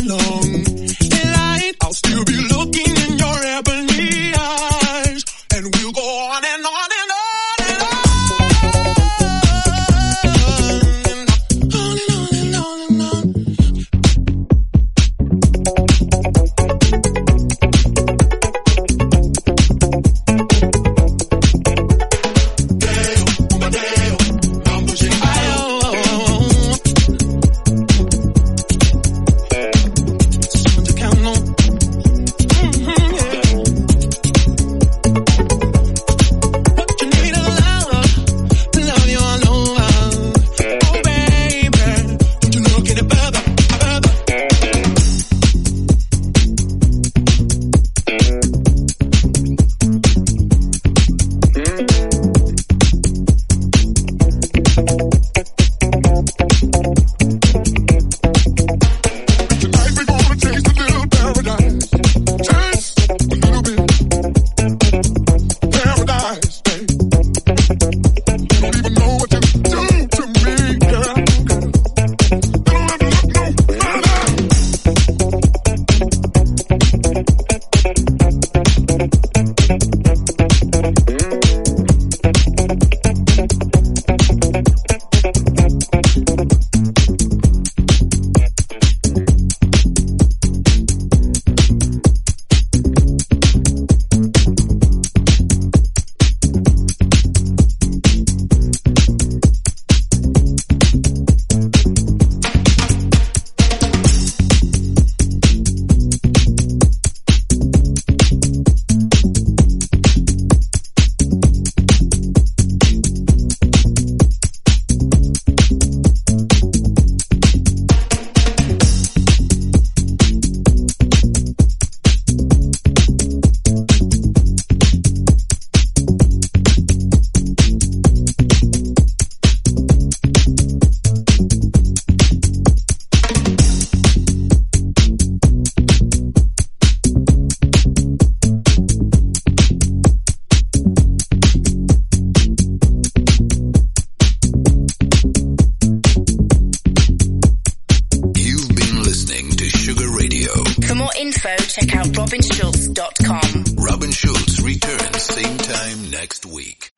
night long. In light, I'll still be looking in your ebony eyes, and we'll go on and on and on. Check out robinschulz.com. Robin Schulz returns same time next week.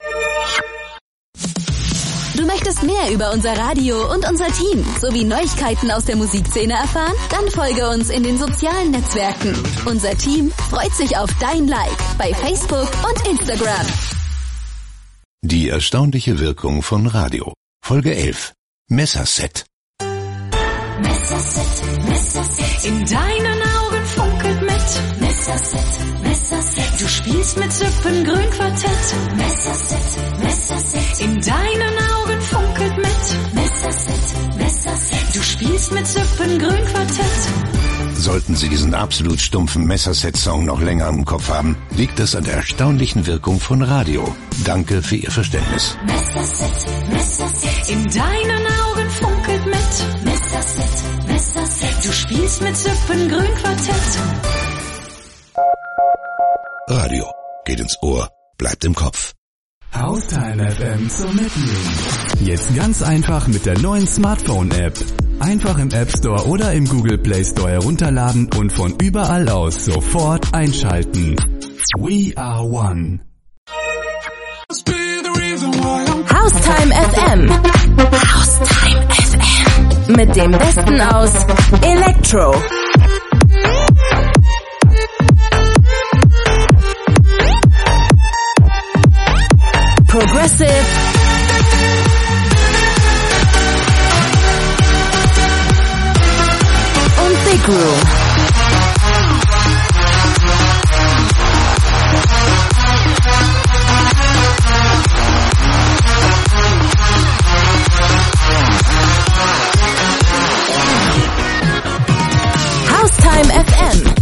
Du möchtest mehr über unser Radio und unser Team sowie Neuigkeiten aus der Musikszene erfahren? Dann folge uns in den sozialen Netzwerken. Unser Team freut sich auf dein Like bei Facebook und Instagram. Die erstaunliche Wirkung von Radio. Folge 11. Messerset. Messerset, Messerset. In deinen Augen funkelt mit Messerset, Messerset. Du spielst mit Sippengrün-Quartett. Messerset, Messerset. In deinen Augen funkelt mit Messerset, Messerset. Du spielst mit Sippengrün-Quartett. Sollten Sie diesen absolut stumpfen Messerset-Song noch länger im Kopf haben, liegt es an der erstaunlichen Wirkung von Radio. Danke für Ihr Verständnis. Messerset, Messerset. In deinen Augen funkelt mit Messerset, Messerset. Du spielst mit Sippengrün-Quartett. Radio geht ins Ohr, bleibt im Kopf. Haustime FM zum Mitnehmen. Jetzt ganz einfach mit der neuen Smartphone-App. Einfach im App Store oder im Google Play Store herunterladen und von überall aus sofort einschalten. We are one. Haustime FM. Haustime FM. Mit dem Besten aus Electro, Progressive und Big Room. Haustime FM.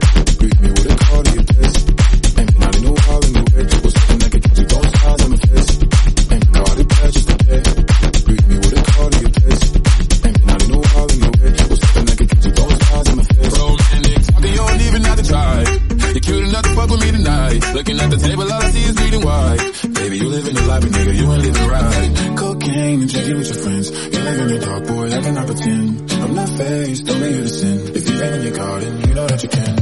Looking at the table, all I see is bleeding white. Baby, you living the life, and nigga, you ain't living right. Cocaine and drinking with your friends. You live in your dark, boy, I cannot pretend. I'm not faced, don't let you to sin. If you lay in your garden, you know that you can.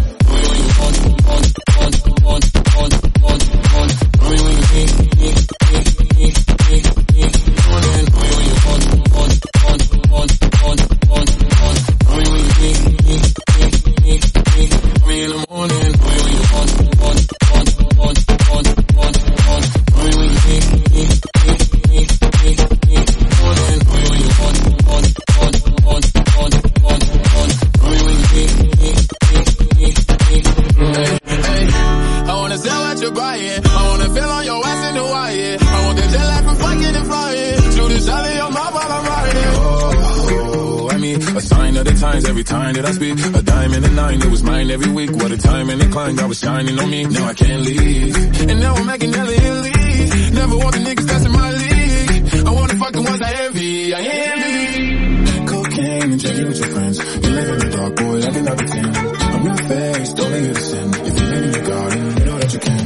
Every time that I speak, a dime and a nine, it was mine every week. What a time and incline, God was shining on me. Now I can't leave, and now I'm making hella Italy. Never want the niggas that's in my league. I want the fucking ones I envy, I envy. Cocaine and drinking with your friends. You live in the dark, boy, like another 10. I'm not faced, don't let you to sin. If you live in your garden, you know that you can.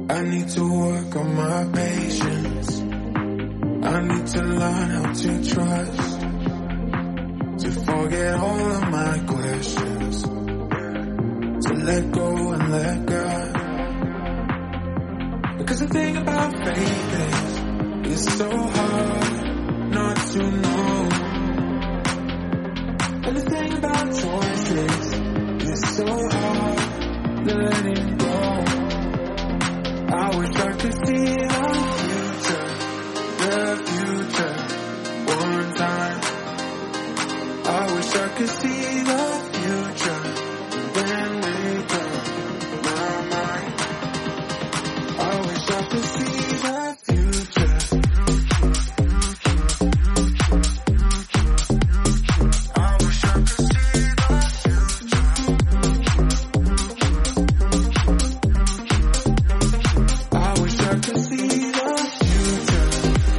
I need to work on my patience. I need to learn how to trust, to forget all of my questions, to let go and let God. Because the thing about faith is, it's so hard not to know. And the thing about choices, it's so hard letting go. I wish I could see the future one time. I wish I could see the future and then make up my mind. I wish I could see the future. I wish I could see the future. I wish I could see the future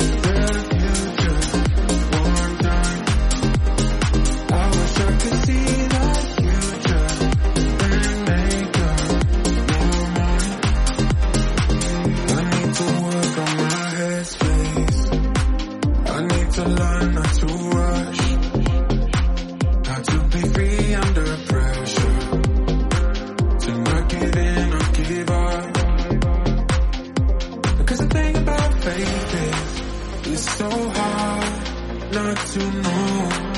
one time. I wish I could see the future and make up my mind. I need to work on my headspace. I need to learn not to rush, how to be free under pressure, to not give in or give up. Because the thing about faith is, it's so hard not to know.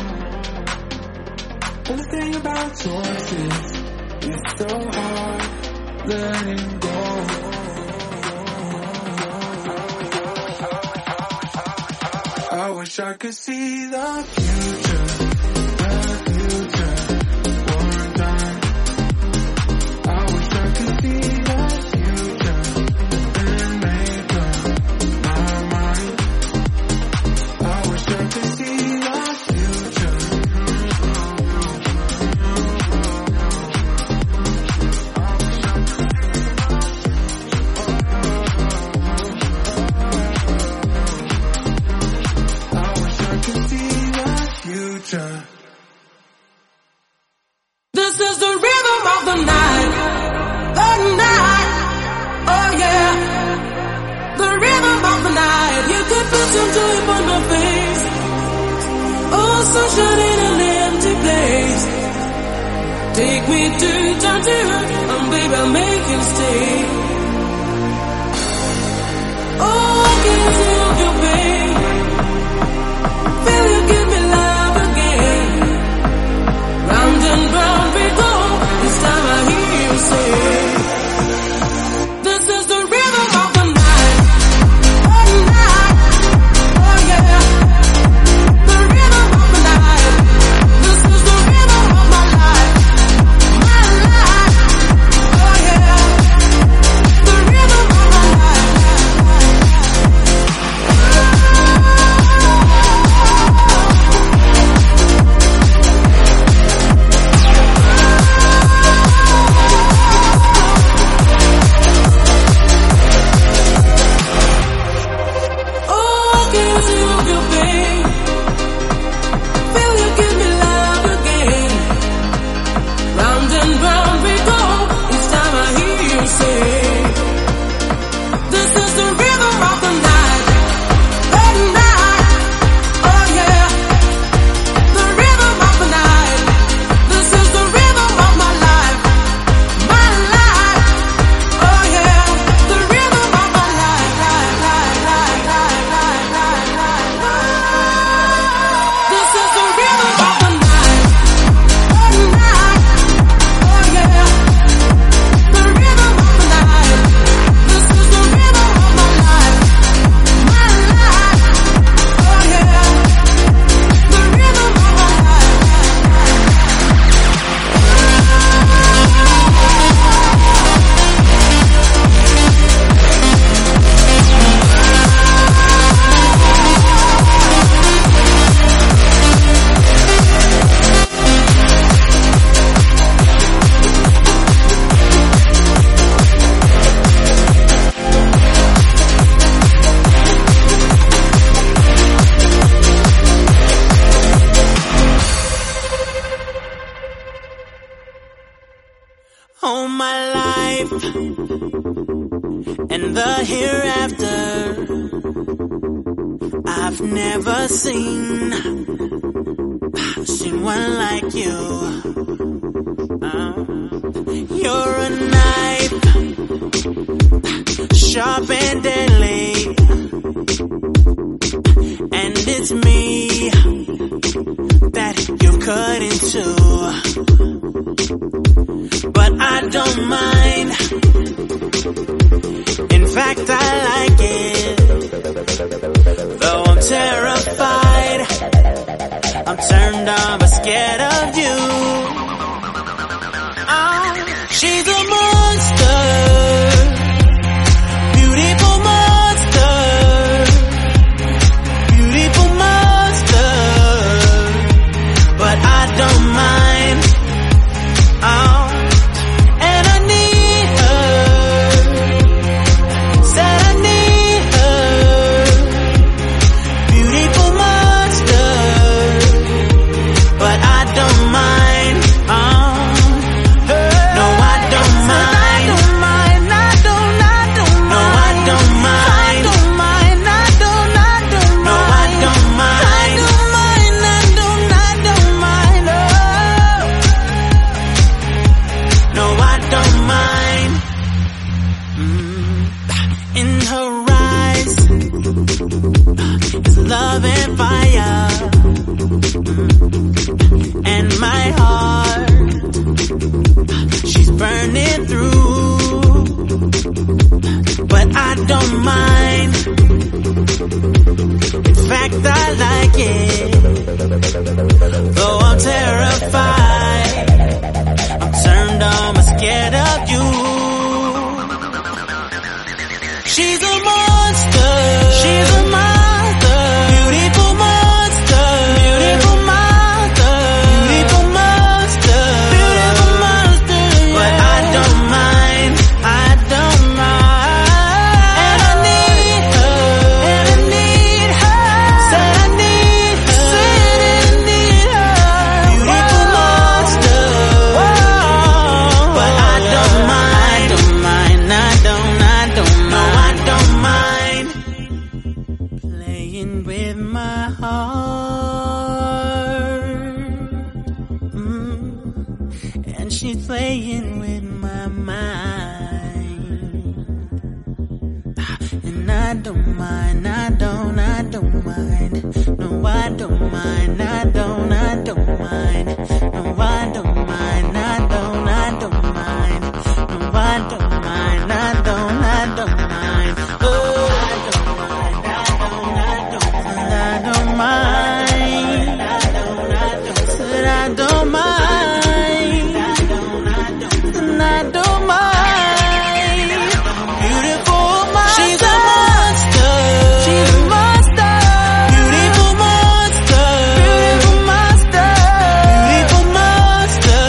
And the thing about choices, it's so hard letting go. I wish I could see the future one time. I wish I could see the future and make up my mind. I wish I could see the future. I wish I could see the future. This is the rhythm of the night, oh yeah. The rhythm of the night, you could put some joy on my face. Oh, sunshine in an empty place. Take me to tattoo, and baby, make it stay. Oh, I can't feel your pain. Feel you give me love again. Round and round we go. This time I hear you say, this is the rhythm of the night, oh yeah. The rhythm of the night. This is the rhythm of my life, oh yeah. The rhythm of my life. and the hereafter. I've never seen one like you. You're a knife, sharp and deadly, and it's me that you cut into. But I don't mind. In fact, I like it. Though I'm terrified, I'm turned on but scared of you. She's a monster, beautiful monster, beautiful monster. But I don't mind. And I need her. Said I need her. Beautiful monster. But I don't mind. No, I don't mind. I don't mind. I don't mind. No, I don't mind. I don't mind. I don't mind. No, I don't mind. I don't mind. I don't mind. No, I don't mind. In her eyes is love and fire, and my heart, she's burning through. But I don't mind. In fact, I like it. Though I'm terrified, I'm turned on, I'm scared of you. She's a monster. She's a monster. Beautiful monster. Beautiful monster. Beautiful monster. Beautiful monster. But I don't mind. I don't mind. And I need her. And I need her. Said I need her. Said I need her. Beautiful monster. But I don't mind. I don't mind. I don't know. I don't mind playing with my heart. And she's playing with my mind. And I don't mind. I don't mind. No, I don't mind. I don't mind. No, I don't mind. I don't mind. No, I don't mind. I don't mind. Oh, I don't mind. I don't mind. Said I don't mind. I don't mind. Beautiful monster. She's a monster. She's a monster. Beautiful monster. Beautiful monster. Beautiful monster.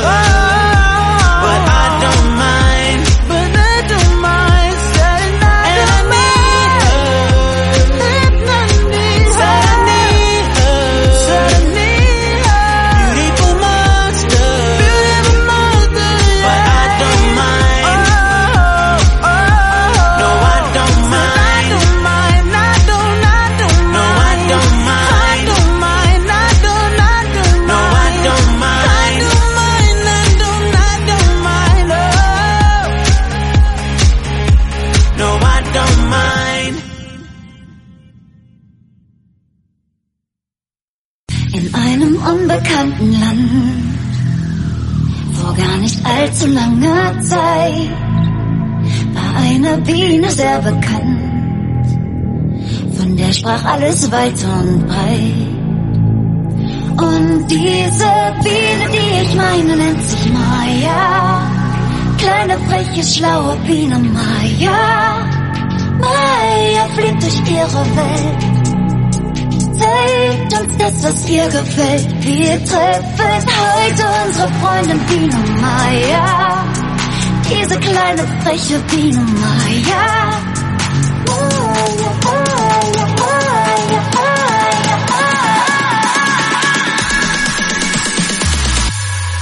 But I don't mind. But I don't mind. Said I don't mind. And I need her. Said I need her. Said I need her. Beautiful monster. Beautiful monster. But I don't mind. No, I don't mind. I don't mind. I don't No, I don't mind. I don't mind. I don't No, I don't mind. I don't mind. I don't mind. No, I don't mind. In einem unbekannten Land, vor gar nicht allzu langer Zeit, war eine Biene sehr bekannt, von der sprach alles weit und breit. Und diese Biene, die ich meine, nennt sich Maya. Kleine, freche, schlaue Biene Maya. Maya fliegt durch ihre Welt, zeigt uns das, was ihr gefällt. Wir treffen heute unsere Freundin Biene Maya. Diese kleine, freche Biene Maya. Maya, Maya, Maya, Maya, Maya.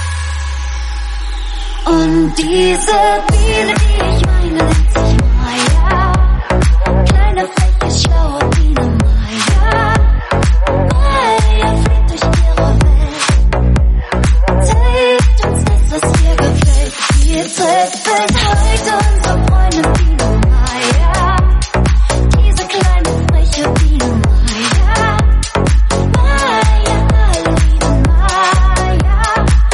Und diese Biene, die ich meine, nennt sich Maya. treffen heute unsere Freundin Biene Meier. Diese kleine freche Biene Meier. Meier, liebe Meier.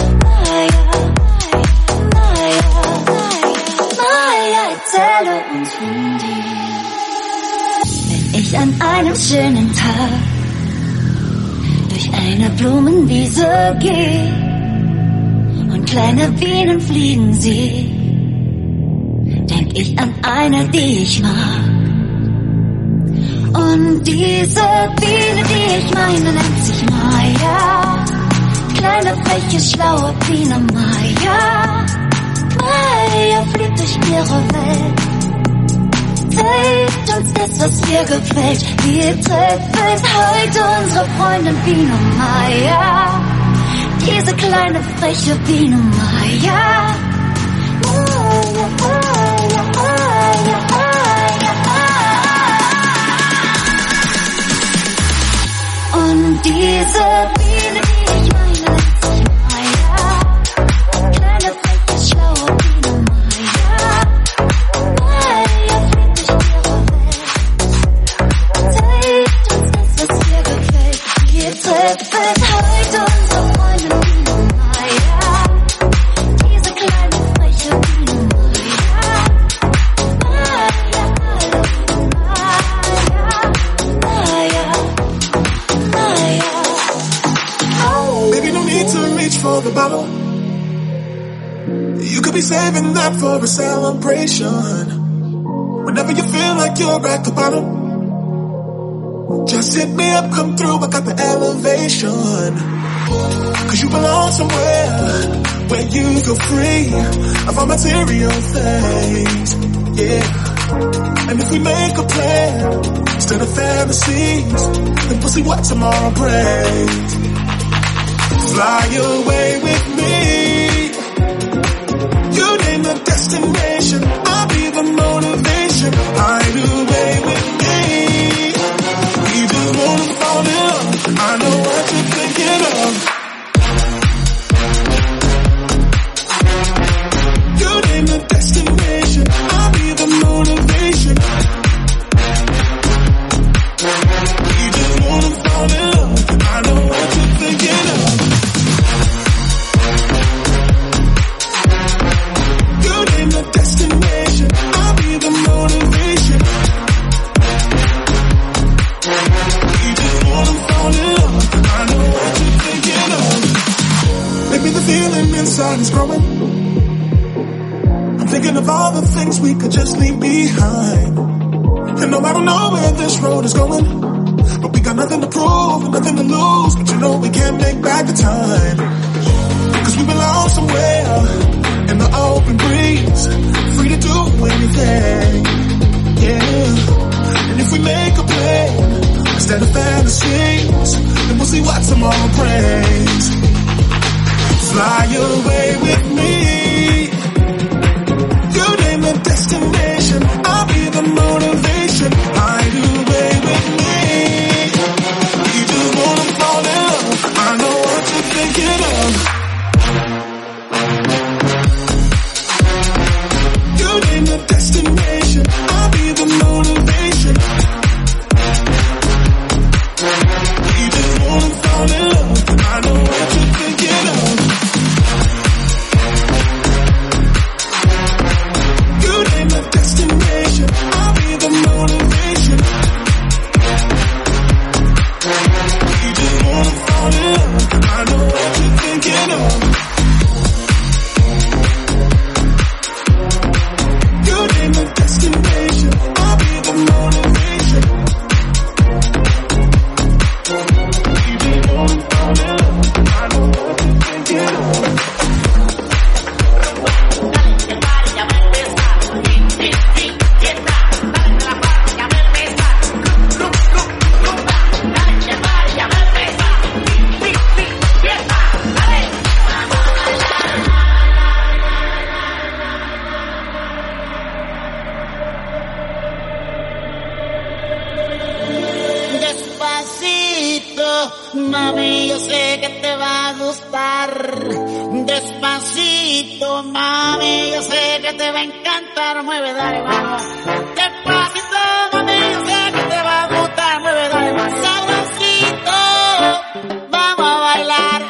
Meier, erzähle uns von dir. Wenn ich an einem schönen Tag durch eine Blumenwiese geh und kleine Bienen fliegen sie, denk ich an eine, die ich mag. Und diese Biene, die ich meine, nennt sich Meier. Kleine, freche, schlaue Biene Meier. Meier fliegt durch ihre Welt, zeigt uns das, was ihr gefällt. Wir treffen heute unsere Freundin Biene Meier. Diese kleine, freche Biene Meier. Meier, Meier, Meier, Meier. Und diese Biene, die ich meine, nennt sich Meier. Kleine, freche, schlaue Biene Meier. Meier fliegt durch ihre Welt, zeigt uns das, was ihr gefällt. Wir treffen heute unsere Freundin Biene Meier. Diese kleine, freche Biene Meier. Meier, Meier, Meier. Baby, no need to reach for the bottle. You could be saving that for a celebration. Whenever you feel like you're at the bottom, just hit me up, come through, I got the elevation. Cause you belong somewhere where you feel free of all material things, yeah. And if we make a plan instead of fantasies, then we'll see what tomorrow brings. Fly away with me. You name the destination, I'll be the motivation. Hide away with me. We just wanna fall in love. I know what you're thinking of. You name the destination, I'll be the motivation. We just wanna fall in love. I know what you're thinking of. You name the destination, I'll be the motivation. We just wanna fall in love. I know what you're thinking of. Maybe the feeling inside is growing. I'm thinking of all the things we could just leave behind. And no, I don't know where this road is going, but we got nothing to prove and nothing to lose. But you know we can't make back the time, cause we belong somewhere in the open breeze, free to do anything, yeah. And if we make a plan instead of fantasies, then we'll see what tomorrow brings. Fly away with me. You name the destination, I'll be the motivation. Hide away with me. We just wanna fall in love. I know what you're thinking of. You name the destination, I'll be the motivation. We just wanna fall in love. I know what you're thinking of. You name the destination, I'll be the motivation. We just wanna fall in love. I know what you're thinking of. You name the destination, I'll be the motivation. We just wanna fall in love. I know what you're thinking of. Despacito, mami, yo sé que te va a gustar. Despacito, Despacito, mami, yo sé que te va a encantar. Mueve, dale, vamos. Despacito, mami, yo sé que te va a gustar. Mueve, dale, vamos. Sabrosito, vamos a bailar.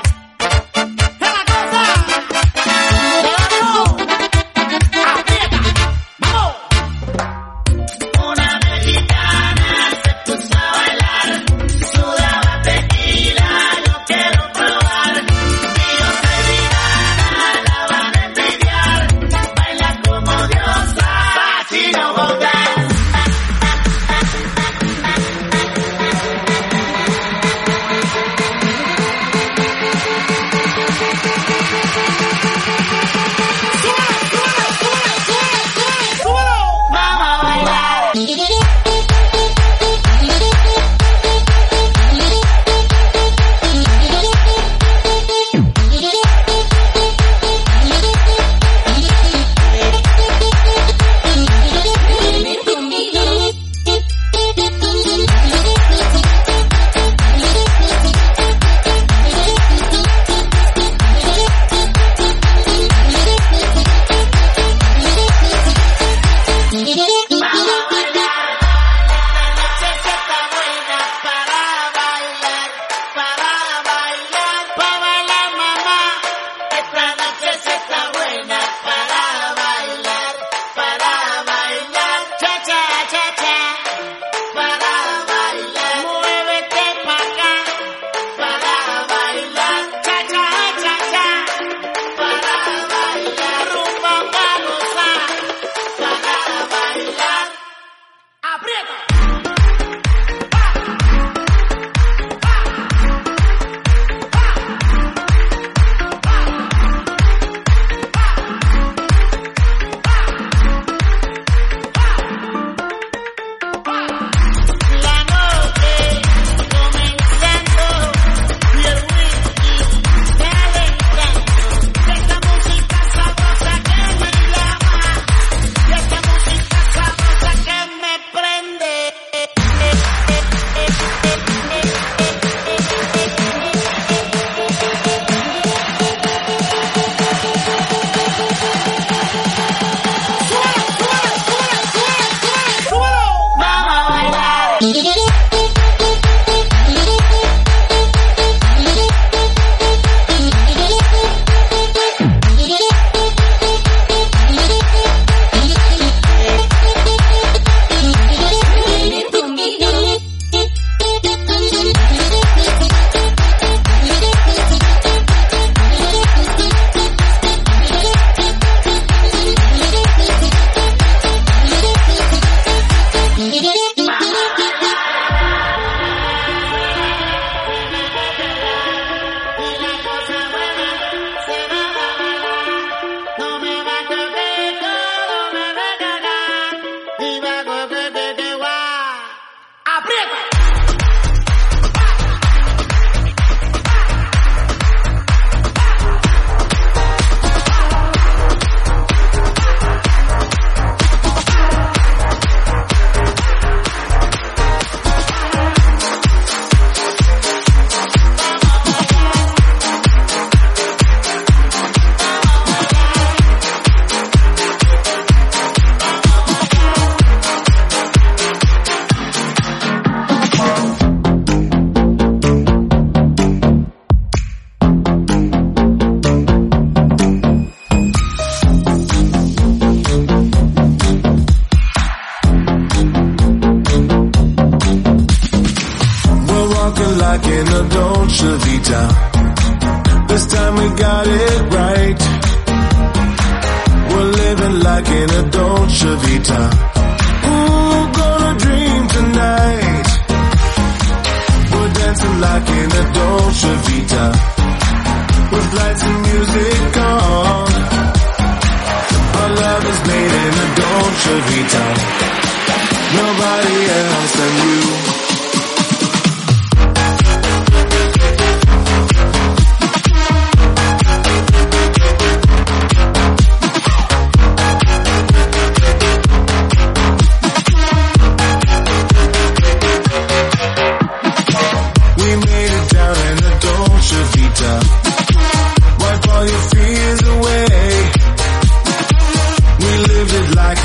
Wipe all your fears away.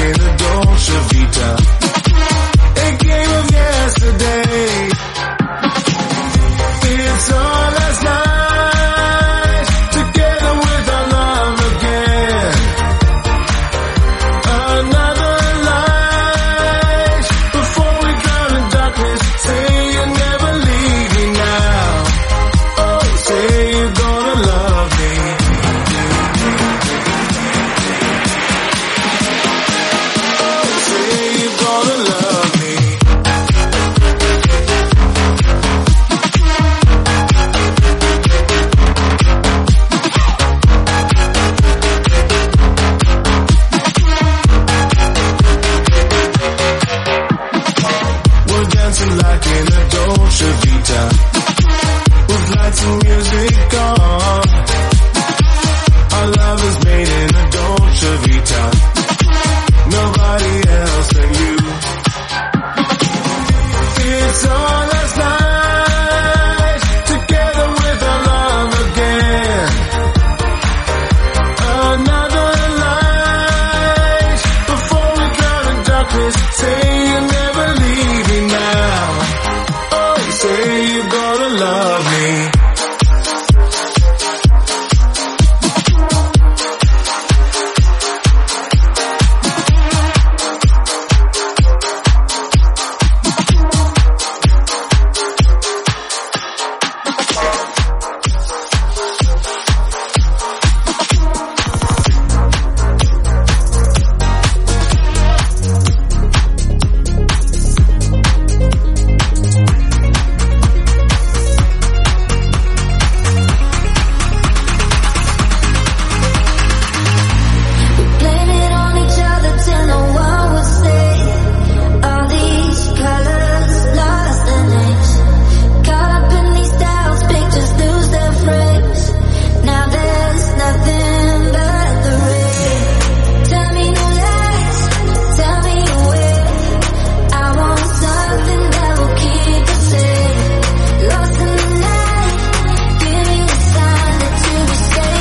in a Dolce Vita, a game of yesterday. It's all last night, together with our love again. Another light, before we drown in darkness. Say you never leave me now. Oh, say you're gonna love me. Oh, say you're gonna love me. We're dancing like in a Dolce Vita, with lights and music on. Our love is made in a Dolce Vita, nobody else than you. It's all last night, together with our love again. Another light, before we drown in darkness. Say you never leave me now. Oh, say you're gonna love me. Blame it on each other till no one would stay. All these colors lost their names, caught up in these doubts, pictures lose their frames. Now there's nothing but the rain. Tell me no lies, tell me a way. I want something that will keep us safe. Lost in the night, give me the sign that you will stay.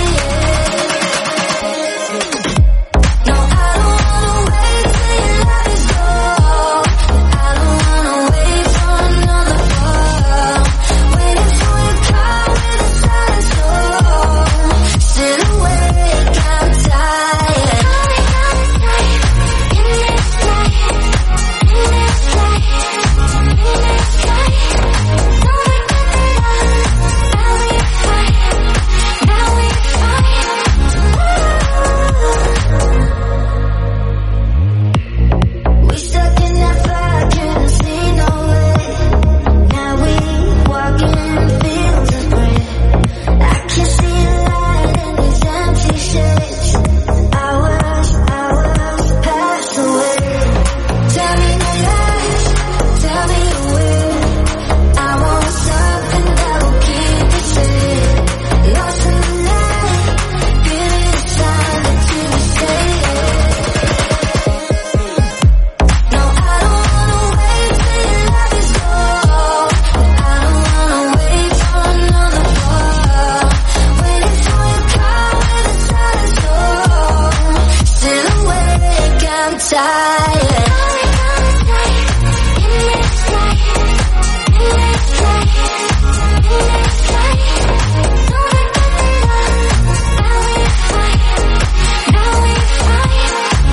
No, I don't wanna wait till your love is gone. I don't wanna wait for another fall. Waiting for your call with a silent storm. Still awake, I'm tired. In this life, in this life, in this life. Don't let go of love. Now we fight, now we fight. We stuck in that fire, couldn't see no way. Now we walk in fields of gray. I can see light in these empty shades. Hours pass away. Tell me no lies, tell me a way. I want something that will keep us safe. Lost in the night, give me a sign that you will stay. No, I don't wanna wait till your love is gone. I don't wanna wait for another fall. Waiting for your call with a silent storm. Still awake, I'm tired. In this life, in this life, in this life. Don't let go of love. Now we fight, now we fight.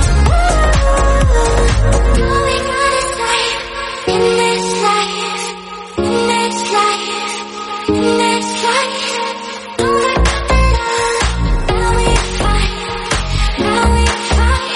No, we gotta fight. In this life, in this life, in this life. Don't let go of love. Now we fight, now we fight.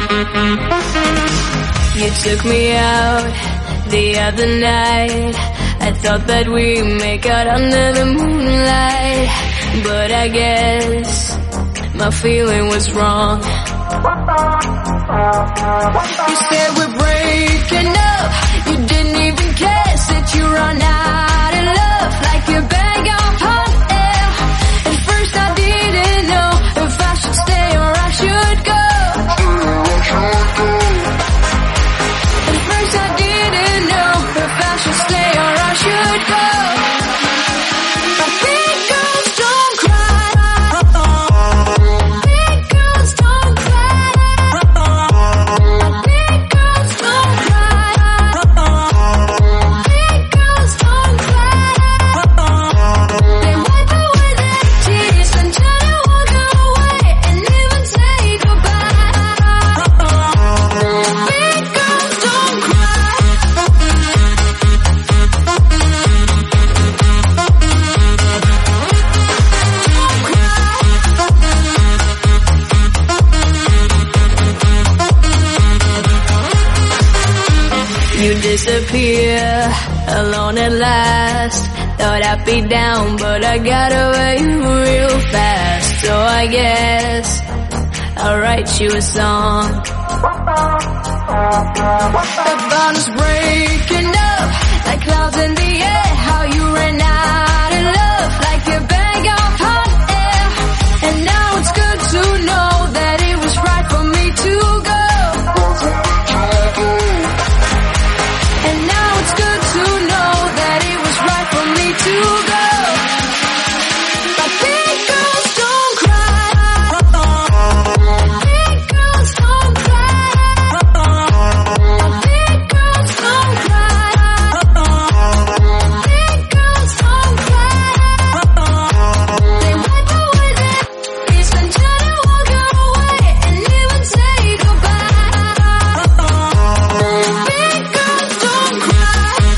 You took me out the other night. I thought that we'd make out under the moonlight, but I guess my feeling was wrong. You said we're breaking up, you didn't even care. Said you run out of love like a bag of hot air. At first I didn't know if I should stay or I should go. At first I didn't know if I should stay or I should go. But big girls don't cry. Big girls don't cry. Big girls don't cry. Big girls don't cry. They wipe away their tears and try to walk away and even say goodbye. Big girls don't cry. You disappear alone at last. Thought I'd be down, but I got away real fast. So I guess I'll write you a song about us breaking up like clouds in the air. How you ran out of love like a bag of hot air. And now it's good to know that it was right for me to go. And now it's good to know that it was right for me to go. But big girls don't cry. Big girls don't cry. Big girls don't cry. Big girls don't cry. They wipe away their tears and try to walk away and even say goodbye. Big girls don't cry.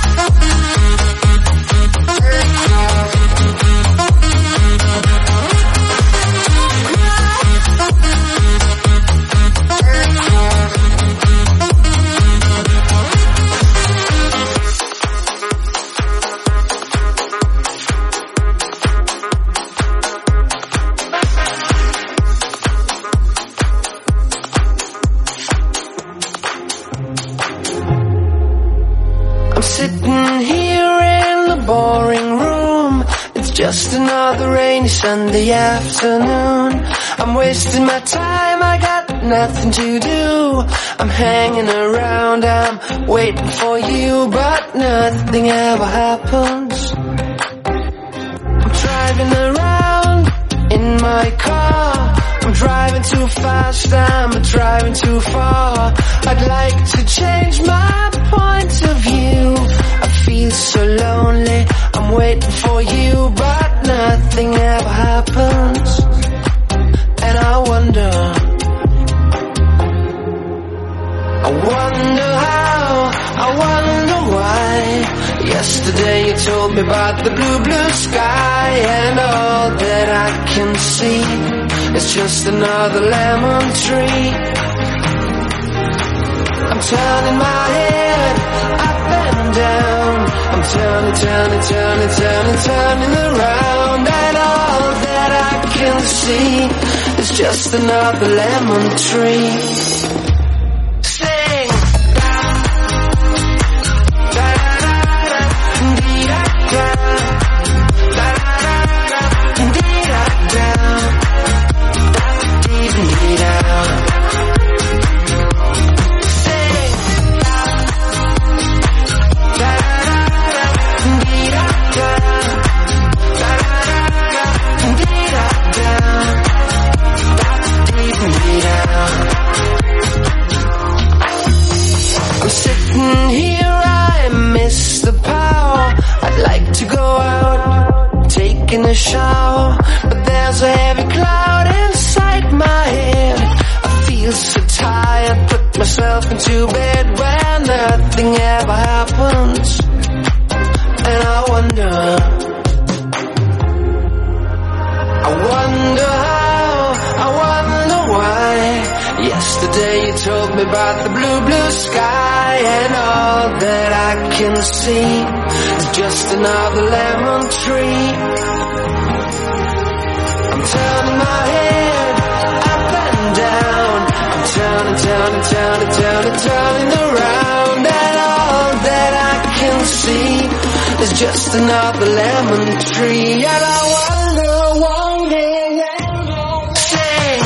I'm sitting here in the boring room. It's just another rainy Sunday afternoon. I'm wasting my time, I got nothing to do. I'm hanging around, I'm waiting for you, but nothing ever happens. I'm driving around in my car. I'm driving too fast, I'm driving too far. I'd like to change my point of view. I feel so lonely, I'm waiting for you, but nothing ever happens. And I wonder how, I wonder why. Yesterday you told me about the blue, blue sky, and all that I can see is just another lemon tree. I'm turning my head up and down. I'm turning around, and all that I can see is just another lemon tree. Sing. I'm sitting here, I miss the power. I'd like to go out, taking a shower, but there's a heavy cloud inside my head. I feel so tired, put myself into bed where nothing ever happens. And I wonder how, I wonder why. Yesterday you told me about the blue, blue sky, and all that I can see is just another lemon tree. I'm turning my head up and down. I'm turning, turning, turning, turning, turning around, and all that I can see is just another lemon tree. And I wonder one day when I'll sing.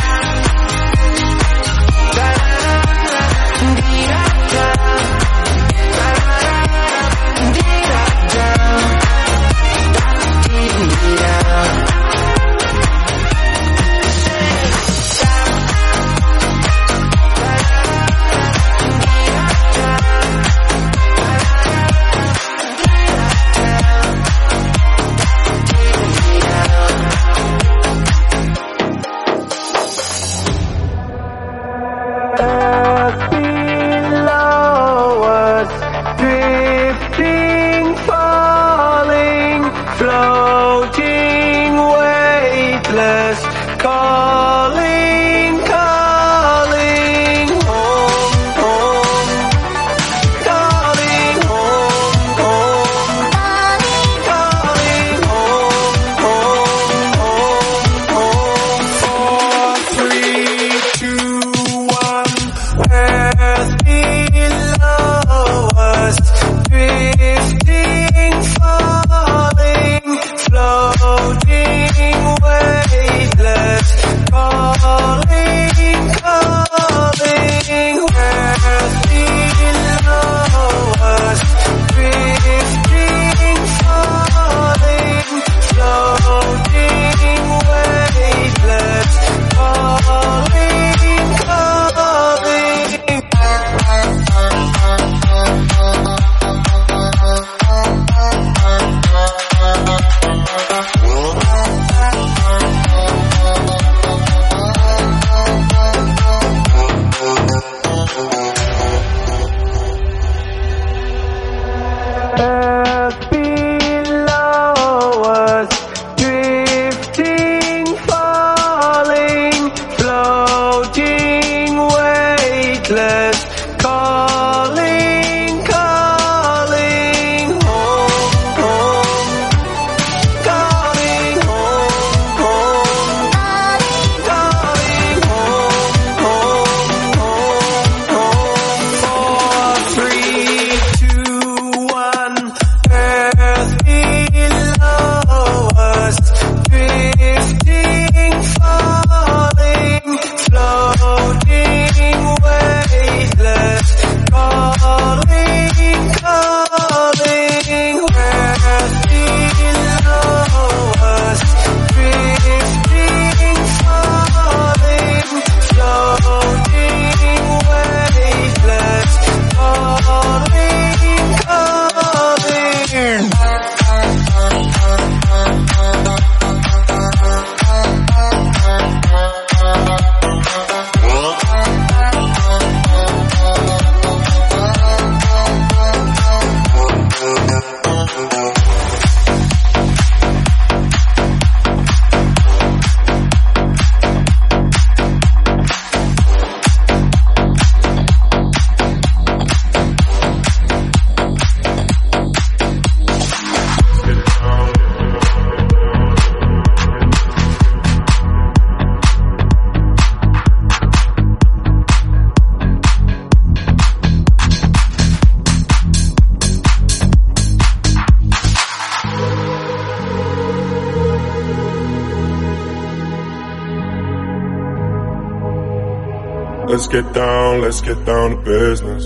Let's get down to business.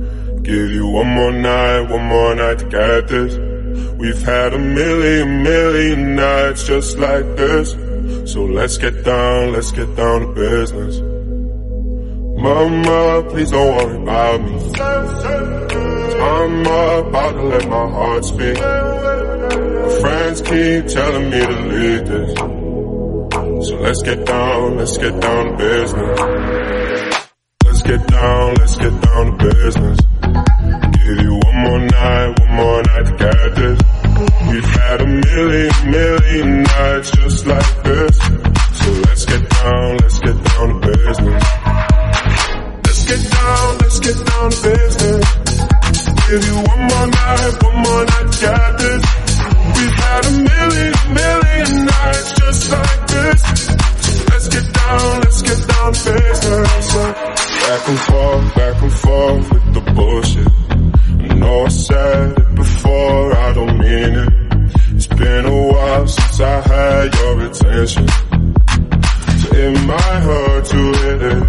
Give you one more night to get this. We've had a million nights just like this. So let's get down to business. Mama, please don't worry about me. I'm about to let my heart speak. My friends keep telling me to leave this. So let's get down to business. Let's get down to business. Give you one more night to get this. We've had a million nights just like this. So let's get down to business. Let's get down to business. Give you one more night to been a while since I had your attention, so it might hurt to hit it.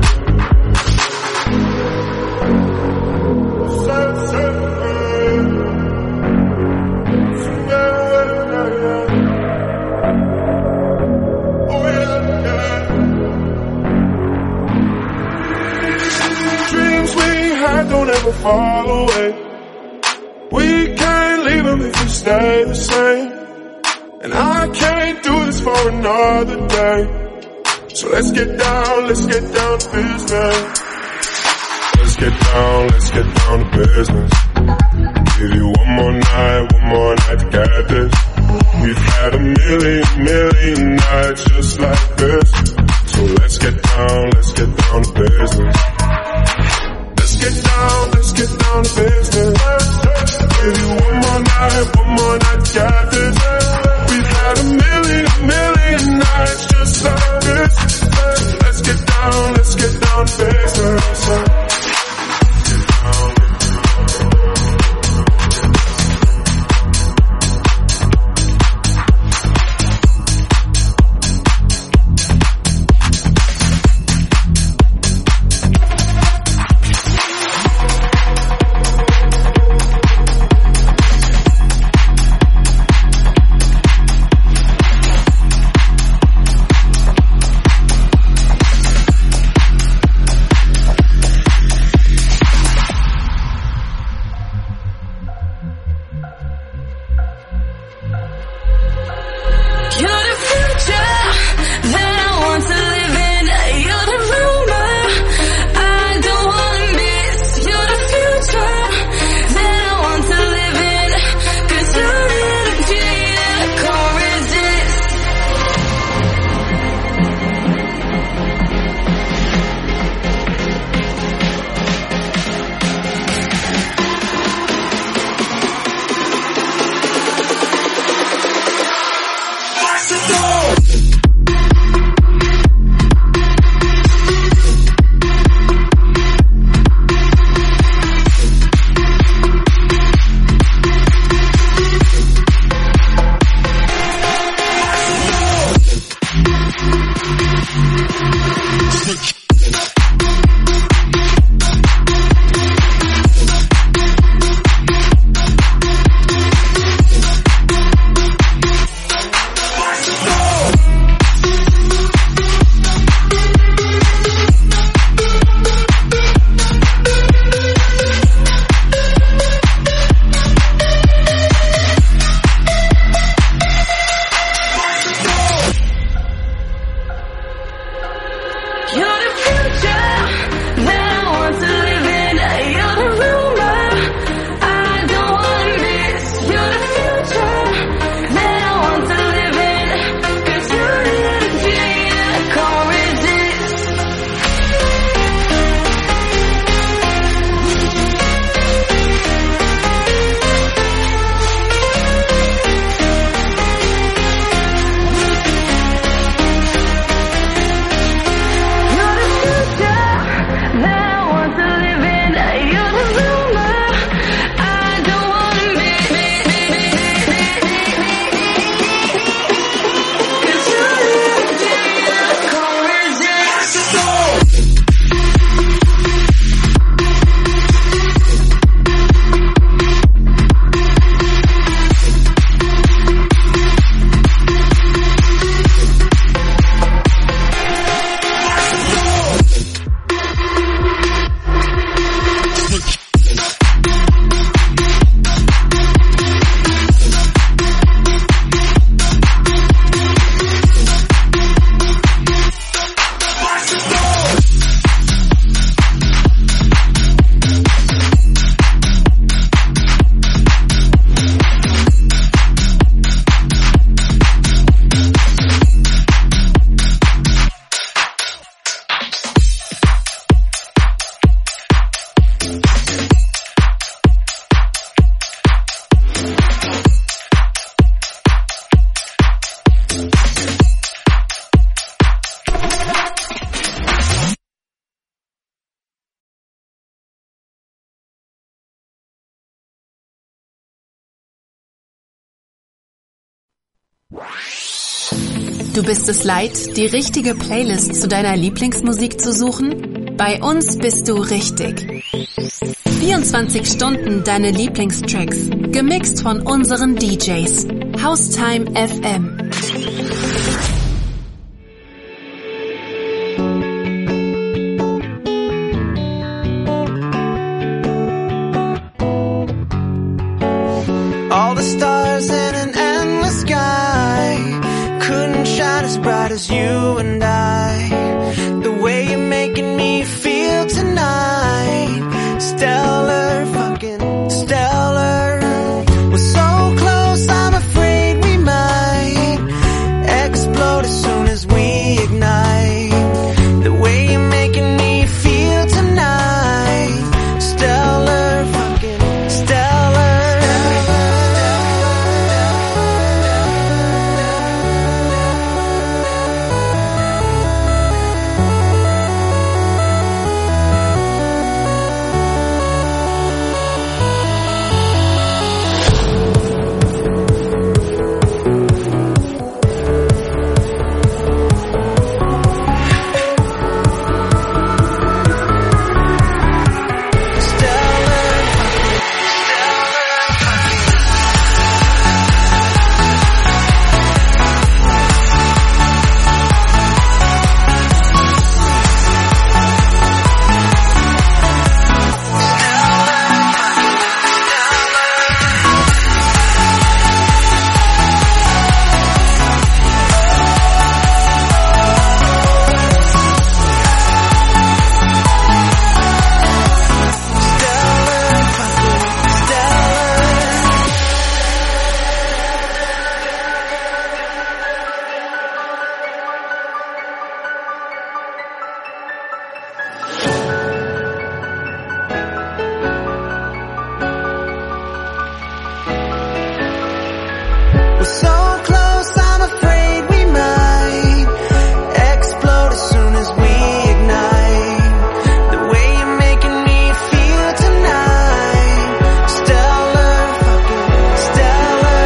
Dreams we had don't ever fall away. We can't leave them if we stay the same. And I can't do this for another day. So let's get down to business. Let's get down to business. Give you one more night to get this. We've had a million nights just like this. So let's get down to business. Let's get down to business. Give you one more night to get this. We've had a million nights just like this. Let's get down to business. Du bist es leid, die richtige Playlist zu deiner Lieblingsmusik zu suchen? Bei uns bist du richtig. 24 Stunden deine Lieblingstracks, gemixt von unseren DJs. Haustime FM. All the stars in an endless sky couldn't shine as bright as you and I. The way you're making me feel tonight, stellar, fucking stellar. We're so close, I'm afraid we might explode as soon as we ignite. The way you're making me feel tonight, stellar, fucking stellar. We're so close, I'm afraid we might explode as soon as we ignite. The way you're making me feel tonight, stellar, fucking stellar.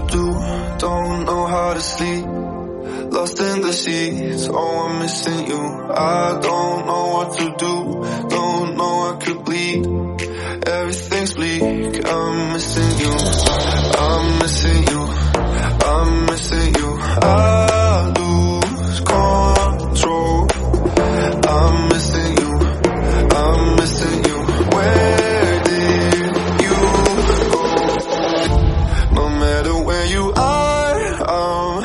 do, don't know how to sleep. Lost in the sheets, oh I'm missing you. I don't know what to do, don't know I could bleed. Everything's bleak, I'm missing you. I'm missing you, I'm missing you. I lose control. I'm missing you, I'm missing you. Where did you go? No matter where you are, I'm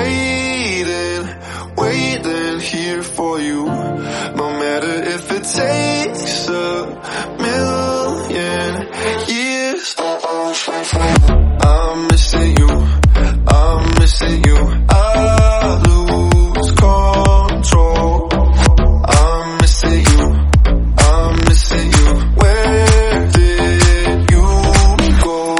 waiting here for you. No matter if it takes a million years. I'm missing you, I'm missing you. I lose control. I'm missing you, I'm missing you. Where did you go?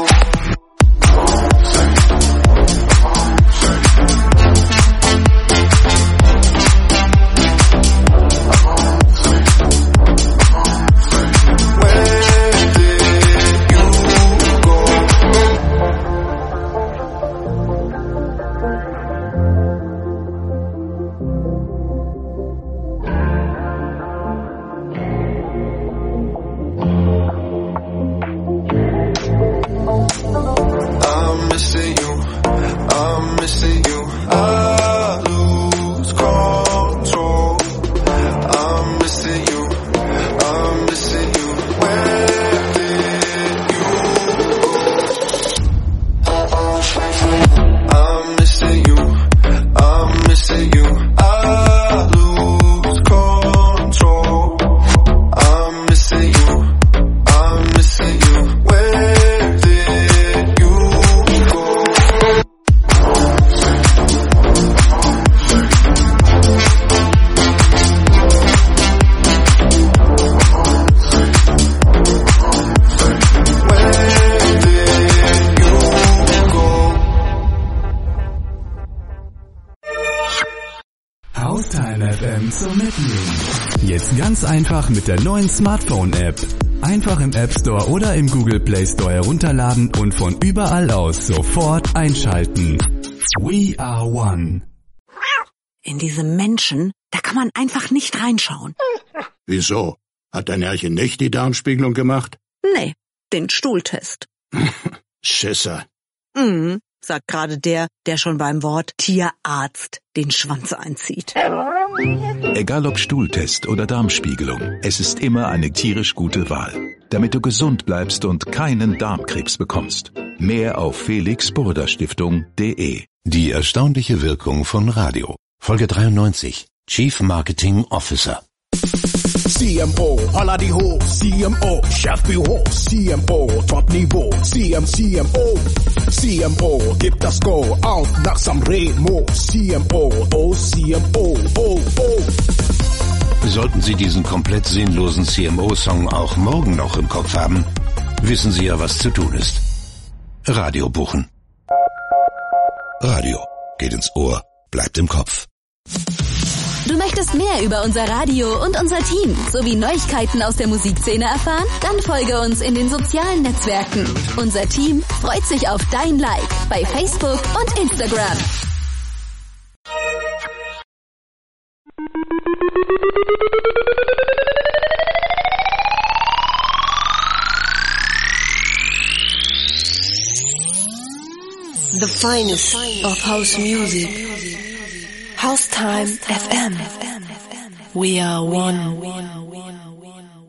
I'm missing you, I'm missing you. I lose control. I'm missing you, I'm missing you. Where did you go? I'm missing you, I'm missing you. I lose control. I'm missing you, I'm missing you. Where did you go? Haustime FM zum Mitnehmen. Jetzt ganz einfach mit der neuen Smartphone-App. Einfach im App Store oder im Google Play Store herunterladen und von überall aus sofort einschalten. We are one. In diese Menschen, da kann man einfach nicht reinschauen. Wieso? Hat dein Herrchen nicht die Darmspiegelung gemacht? Nee, den Stuhltest. Schisser. Sagt gerade der schon beim Wort Tierarzt den Schwanz einzieht. Egal ob Stuhltest oder Darmspiegelung, es ist immer eine tierisch gute Wahl, damit du gesund bleibst und keinen Darmkrebs bekommst. Mehr auf felixburda-stiftung.de. Die erstaunliche Wirkung von Radio. Folge 93. Chief Marketing Officer. CMO, holla die ho, CMO, Chefbüro, CMO, Top-Niveau, CMO, gib das Go, auf nach Sanremo, CMO, oh CMO, oh. Sollten Sie diesen komplett sinnlosen CMO-Song auch morgen noch im Kopf haben, wissen Sie ja, was zu tun ist. Radio buchen. Radio geht ins Ohr, bleibt im Kopf. Du möchtest mehr über unser Radio und unser Team sowie Neuigkeiten aus der Musikszene erfahren? Dann folge uns in den sozialen Netzwerken. Unser Team freut sich auf dein Like bei Facebook und Instagram. The finest of house music. Haustime FM. We are one.